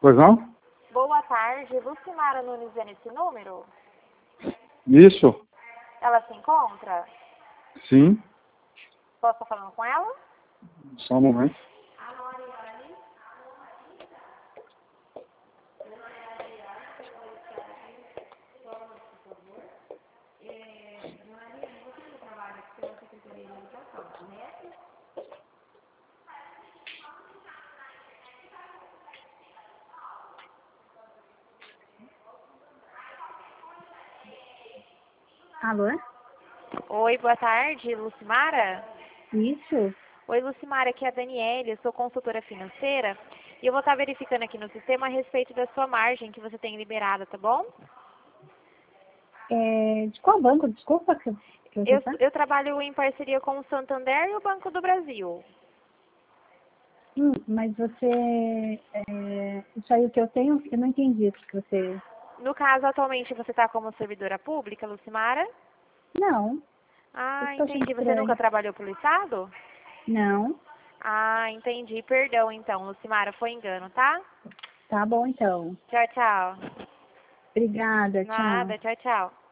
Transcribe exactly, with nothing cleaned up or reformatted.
Pois não? Boa tarde, Lucimara Nunes é nesse número? Isso? Ela se encontra? Sim. Posso estar falando com ela? Só um momento. Alô? Oi, boa tarde, Lucimara? Isso? Oi, Lucimara, aqui é a Daniele, eu sou consultora financeira e eu vou estar verificando aqui no sistema a respeito da sua margem que você tem liberada, tá bom? É, de qual banco? Desculpa que, que você Eu, tá? eu trabalho em parceria com o Santander e o Banco do Brasil. Hum, mas você... É, isso aí o que eu tenho, eu não entendi o que você... No caso, atualmente você está como servidora pública, Lucimara? Não, eu Ah, tô achando entendi. Você nunca estranho. trabalhou pelo Estado? Não, Ah, entendi. Perdão, então, Lucimara, foi engano, tá? tá bom então. Tchau, tchau. Obrigada, tchau. Nada, tchau, tchau.